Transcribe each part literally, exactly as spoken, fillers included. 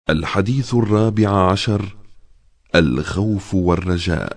الحديث الرابع عشر: الخوف والرجاء.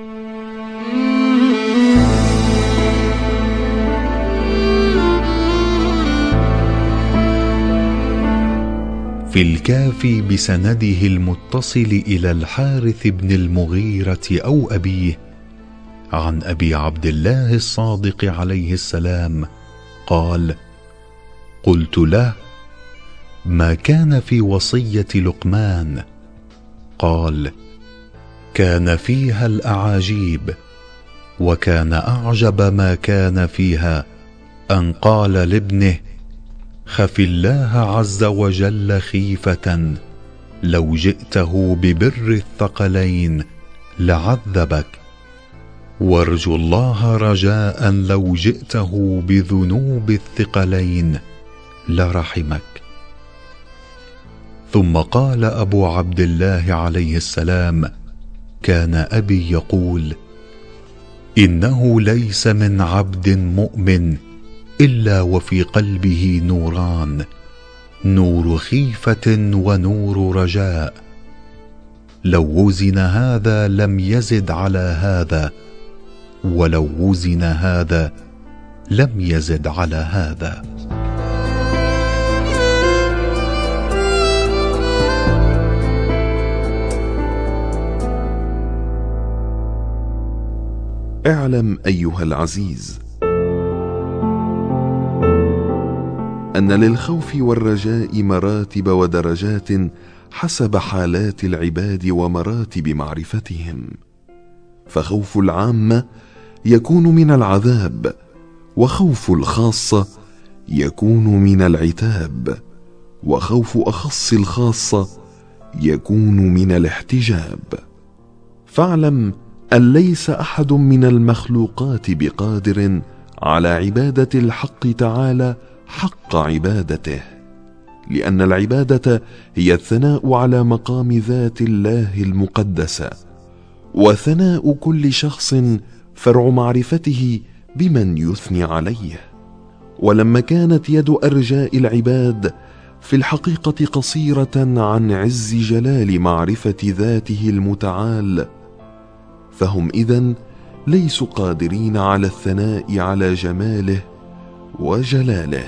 في الكافي بسنده المتصل إلى الحارث بن المغيرة أو أبيه عن أبي عبد الله الصادق عليه السلام قال: قلت له: ما كان في وصية لقمان؟ قال: كان فيها الأعاجيب، وكان أعجب ما كان فيها أن قال لابنه: خف الله عز وجل خيفة، لو جئته ببر الثقلين لعذبك، وارجو الله رجاء، لو جئته بذنوب الثقلين لرحمك. ثم قال أبو عبد الله عليه السلام: كان أبي يقول: إنه ليس من عبد مؤمن إلا وفي قلبه نوران، نور خيفة ونور رجاء، لو وزن هذا لم يزد على هذا، ولو وزن هذا لم يزد على هذا. اعلم أيها العزيز أن للخوف والرجاء مراتب ودرجات حسب حالات العباد ومراتب معرفتهم، فخوف العامة يكون من العذاب، وخوف الخاصة يكون من العتاب، وخوف أخص الخاصة يكون من الاحتجاب. فاعلم أن ليس أحد من المخلوقات بقادر على عبادة الحق تعالى حق عبادته، لأن العبادة هي الثناء على مقام ذات الله المقدسة، وثناء كل شخص فرع معرفته بمن يثني عليه. ولما كانت يد أرجاء العباد في الحقيقة قصيرة عن عز جلال معرفة ذاته المتعال، فهم إذن ليسوا قادرين على الثناء على جماله وجلاله.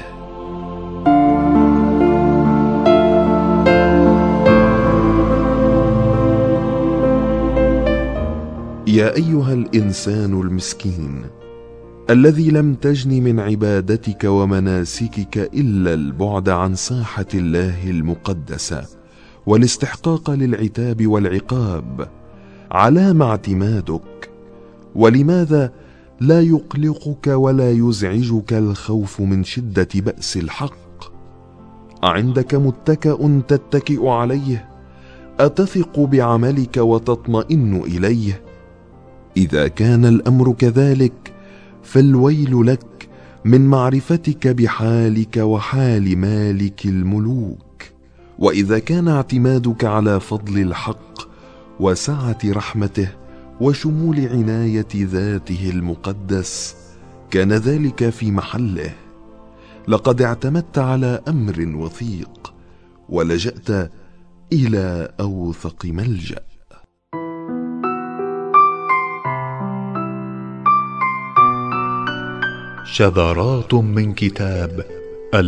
يا أيها الإنسان المسكين الذي لم تجن من عبادتك ومناسكك إلا البعد عن ساحة الله المقدسة والاستحقاق للعتاب والعقاب، على ما اعتمادك؟ ولماذا لا يقلقك ولا يزعجك الخوف من شدة بأس الحق؟ أعندك متكأ تتكئ عليه؟ أتثق بعملك وتطمئن إليه؟ إذا كان الأمر كذلك فالويل لك من معرفتك بحالك وحال مالك الملوك. وإذا كان اعتمادك على فضل الحق وسعة رحمته وشمول عناية ذاته المقدس، كان ذلك في محله. لقد اعتمدت على أمر وثيق ولجأت إلى أوثق ملجأ. شذرات من كتاب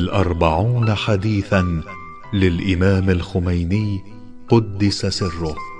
الأربعون حديثا للإمام الخميني قدس سره.